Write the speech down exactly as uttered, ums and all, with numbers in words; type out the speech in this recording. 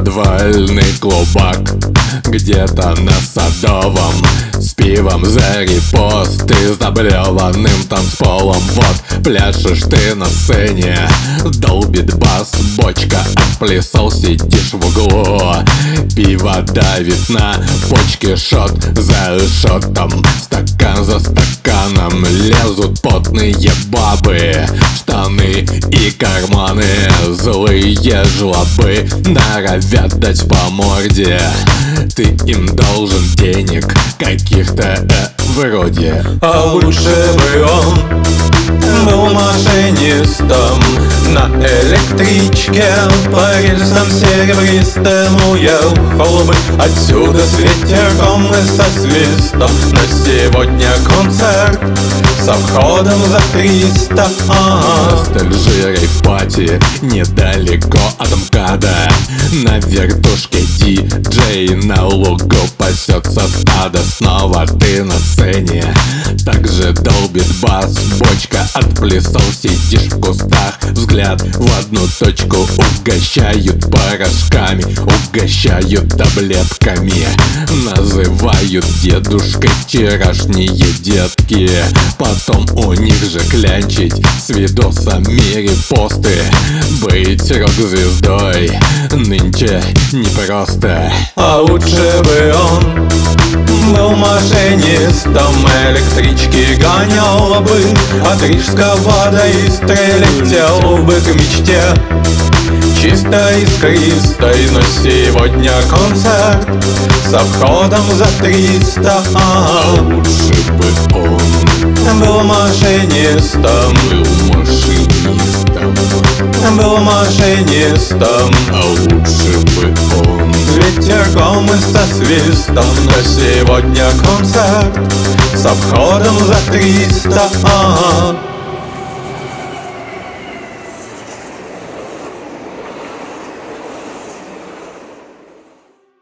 подвальный клубак где-то на Садовом, с пивом за репост и заблеванным танцполом. Вот пляшешь ты на сцене, долбит бас, бочка, отплясал, сидишь в углу. Пиво давит на почке, шот за шотом, стакан за стаканом. Лезут потные бабы в штаны и карманы, злые жлобы норовят дать по морде. Ты им должен денег каких-то э, вроде. А лучше бы он был машинистом, на электричке по рельсам серебристым уехал бы отсюда с ветерком и со свистом. На сегодня концерт со входом за триста. Ностальжирой в пати недалеко от МКАДа, на вертушке диджей на лугу пасется стадо. Снова ты на сцене, также долбит бас, бочка, отплясал, сидишь в кустах. Взгляд в одну точку, угощают порошками, угощают таблетками, называют дедушкой вчерашние детки. Потом у них же клянчить с видосами репосты. Быть рок-звездой нынче непросто. А лучше бы он был машинистом, электрички гонял бы от Рижского до Истры, летел бы к мечте чистой, искристой. Но сегодня концерт со входом за триста. А лучше бы он был машинистом, был машинистом, был машинистом. а лучше бы он С ветерком и со свистом. Но сегодня концерт со входом за триста.